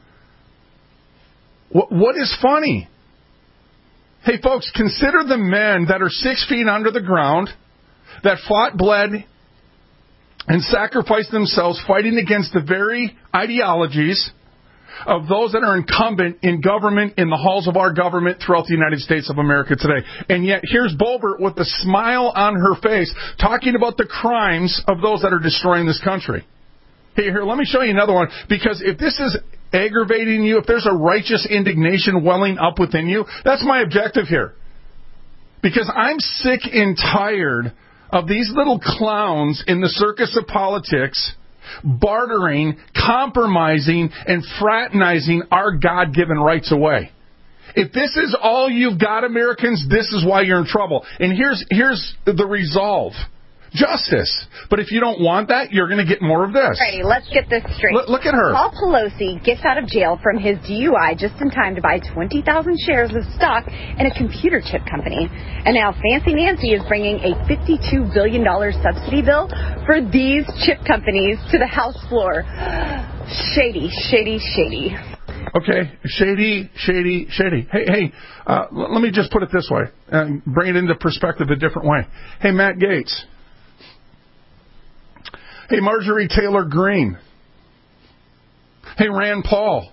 What what is funny? Hey, folks, consider the men that are six feet under the ground, that fought, bled, and sacrificed themselves fighting against the very ideologies of those that are incumbent in government, in the halls of our government throughout the United States of America today. And yet, here's Boebert with a smile on her face talking about the crimes of those that are destroying this country. Hey, here, let me show you another one, because if this is aggravating you, if there's a righteous indignation welling up within you, that's my objective here. Because I'm sick and tired of these little clowns in the circus of politics bartering, compromising, and fraternizing our God-given rights away. If this is all you've got, Americans, this is why you're in trouble. And here's here's the resolve. Justice. But if you don't want that, you're going to get more of this. Alrighty, let's get this straight. Look, look at her. Paul Pelosi gets out of jail from his D U I just in time to buy twenty thousand shares of stock in a computer chip company. And now Fancy Nancy is bringing a fifty-two billion dollars subsidy bill for these chip companies to the House floor. Shady, shady, shady. Okay, shady, shady, shady. Hey, hey, uh, l- let me just put it this way and bring it into perspective a different way. Hey, Matt Gaetz. Hey, Marjorie Taylor Greene. Hey, Rand Paul.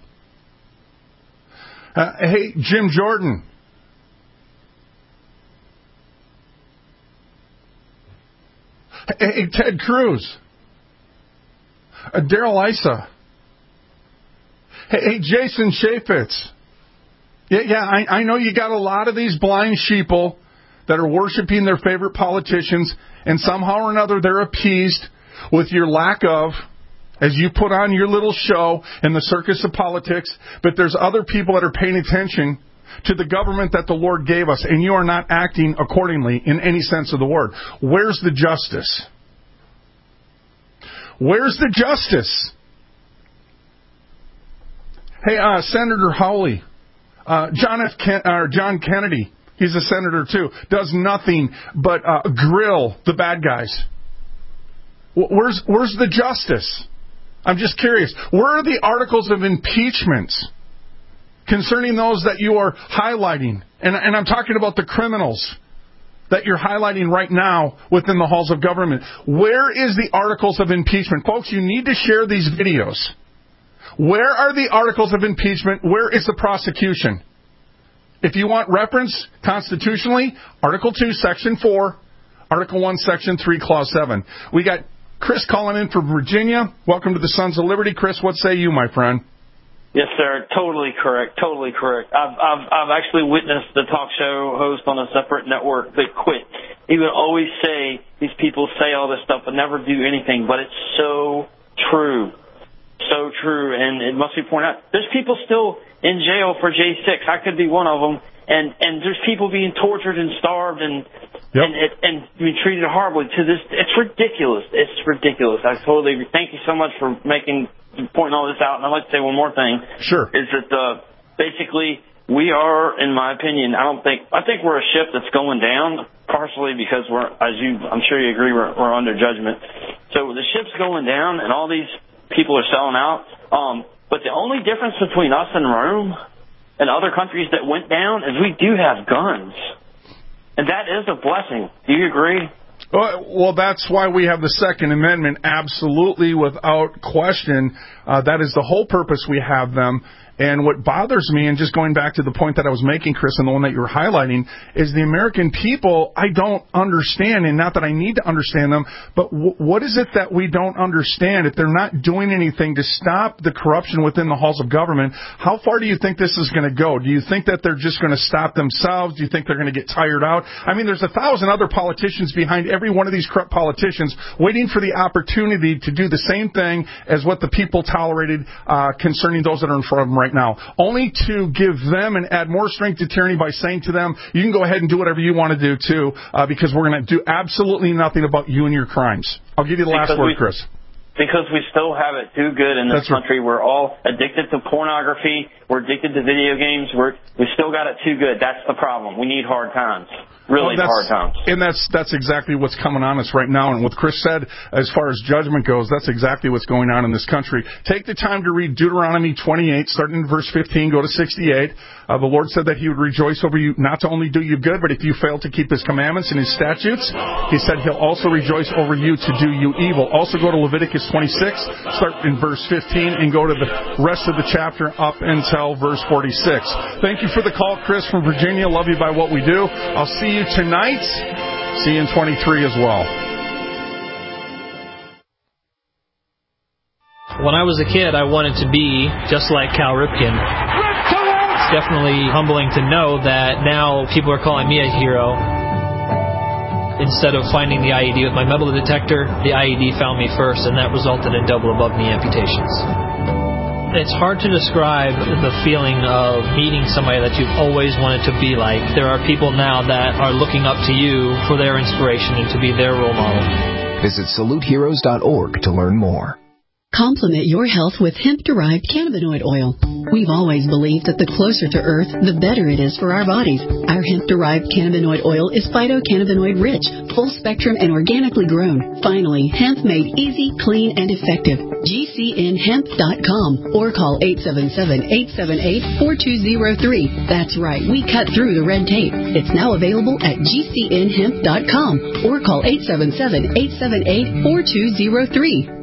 Uh, hey, Jim Jordan. Hey, Ted Cruz. Uh, Daryl Issa. Hey, hey, Jason Chaffetz. Yeah, yeah, I, I know you got a lot of these blind sheeple that are worshiping their favorite politicians, and somehow or another they're appeased with your lack of, as you put on your little show in the circus of politics, but there's other people that are paying attention to the government that the Lord gave us, and you are not acting accordingly in any sense of the word. Where's the justice? Where's the justice? Hey, uh, Senator Hawley, uh, John F. Ken- or John Kennedy, he's a senator too, does nothing but uh, grill the bad guys. Where's where's the justice? I'm just curious. Where are the articles of impeachment concerning those that you are highlighting? And, and I'm talking about the criminals that you're highlighting right now within the halls of government. Where is the articles of impeachment? Folks, you need to share these videos. Where are the articles of impeachment? Where is the prosecution? If you want reference constitutionally, Article two, Section four, Article one, Section three, Clause seven. We got Chris calling in from Virginia. Welcome to the Sons of Liberty. Chris, what say you, my friend? Yes, sir. Totally correct. Totally correct. I've I've I've actually witnessed the talk show host on a separate network that quit. He would always say these people say all this stuff but never do anything, but it's so true. So true, and it must be pointed out. There's people still in jail for J six. I could be one of them, and and there's people being tortured and starved and yep. and and, and being treated horribly. To this, it's ridiculous. It's ridiculous. I totally agree. Thank you so much for making pointing all this out. And I'd like to say one more thing. Sure. Is that uh, basically we are, in my opinion, I don't think I think we're a ship that's going down. Partially because we're, as you, I'm sure you agree, we're, we're under judgment. So the ship's going down, and all these people are selling out. Um, but the only difference between us and Rome and other countries that went down is we do have guns. And that is a blessing. Do you agree? Well, that's why we have the Second Amendment. Absolutely, without question. Uh, that is the whole purpose we have them. And what bothers me, and just going back to the point that I was making, Chris, and the one that you were highlighting, is the American people, I don't understand, and not that I need to understand them, but w- what is it that we don't understand? If they're not doing anything to stop the corruption within the halls of government, how far do you think this is going to go? Do you think that they're just going to stop themselves? Do you think they're going to get tired out? I mean, there's a thousand other politicians behind every one of these corrupt politicians waiting for the opportunity to do the same thing as what the people tolerated uh, concerning those that are in front of them right now, only to give them and add more strength to tyranny by saying to them, you can go ahead and do whatever you want to do too, uh, because we're going to do absolutely nothing about you and your crimes. I'll give you the last because word, we, Chris. Because we still have it too good in this That's country. Right. We're all addicted to pornography. We're addicted to video games. We're we still got it too good. That's the problem. We need hard times. Really well, hard times. And that's that's exactly what's coming on us right now. And what Chris said, as far as judgment goes, that's exactly what's going on in this country. Take the time to read Deuteronomy twenty-eight, starting in verse fifteen, go to sixty-eight. Uh, the Lord said that He would rejoice over you, not to only do you good, but if you fail to keep His commandments and His statutes, He said He'll also rejoice over you to do you evil. Also go to Leviticus twenty-six, start in verse fifteen, and go to the rest of the chapter up until verse forty-six. Thank you for the call, Chris from Virginia. Love you by what we do. I'll see you tonight. See you in twenty-three as well. When I was a kid, I wanted to be just like Cal Ripken. It's definitely humbling to know that now people are calling me a hero. Instead of finding the I E D with my metal detector, the I E D found me first, and that resulted in double above knee amputations. It's hard to describe the feeling of meeting somebody that you've always wanted to be like. There are people now that are looking up to you for their inspiration and to be their role model. Visit salute heroes dot org to learn more. Complement your health with hemp-derived cannabinoid oil. We've always believed that the closer to Earth, the better it is for our bodies. Our hemp-derived cannabinoid oil is phytocannabinoid-rich, full-spectrum, and organically grown. Finally, hemp made easy, clean, and effective. G C N hemp dot com or call eight seven seven, eight seven eight, four two zero three. That's right, we cut through the red tape. It's now available at G C N hemp dot com or call eight seven seven, eight seven eight, four two zero three.